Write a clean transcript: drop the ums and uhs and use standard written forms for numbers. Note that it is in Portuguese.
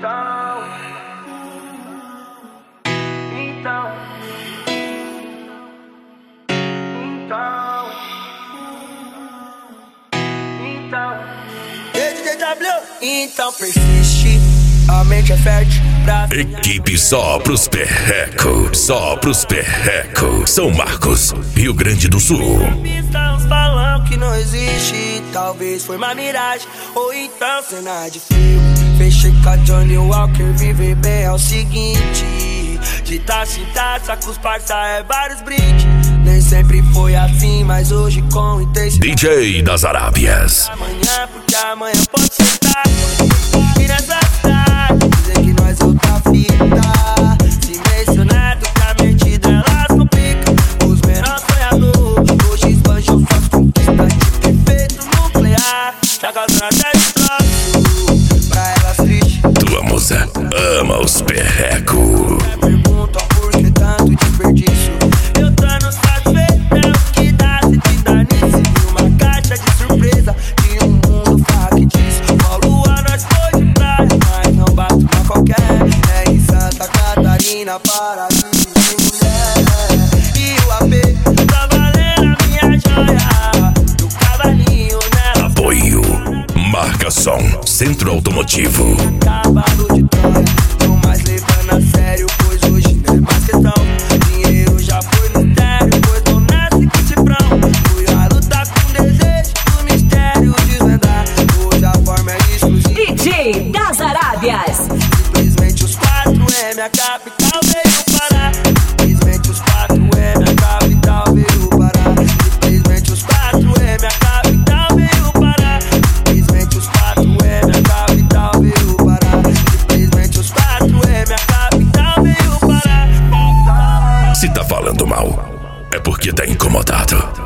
Então persiste, a mente é fértil pra... Equipe só pros perrecos, só pros perrecos. São Marcos, Rio Grande do Sul. Uns falam que não existe, talvez foi uma miragem, ou então cena de filme. Fechei com a Johnny Walker, viver bem é o seguinte: de taça em taça com os parça é vários brindes. Nem sempre foi assim, mas hoje com intensidade. DJ das Arábias. Amanhã, porque amanhã pode ser tarde. E nessa cidade, dizem que nós outra fita. Se mencionado que a mente delas complica. Os menores sonhadores, hoje esbanjam suas conquistas. Tipo efeito nuclear, já causando até destroço. Pra elas triste, Tua musa ama os perrecos. perguntam por que tanto desperdício. Eu tô no satisfeito, é o que dá se te dá nisso. Uma caixa de surpresa de um mundo factício. Paulo a nós foi de praia, mas não bato pra qualquer. É em Santa Catarina, paraíso de mulher. E o AP tá valendo a minha joia. Do cavalinho nela. Apoio Marca Som, Centro Automotivo. Cavalo de Troia, não mais levando a sério, pois hoje não é mais questão. Dinheiro já foi mistério, pois tô nessa com cifrão. Fui a lutar com desejo do mistério desvendar. Hoje a forma é exclusiva. DJ das Arábias. Simplesmente os 4M, a capital veio parar. Simplesmente os 4M, a capital veio parar. Simplesmente os 4M, a capital veio parar. Simplesmente os 4M, a capital veio parar. Simplesmente os 4M, a capital veio parar. Se tá falando mal, é porque tá incomodado.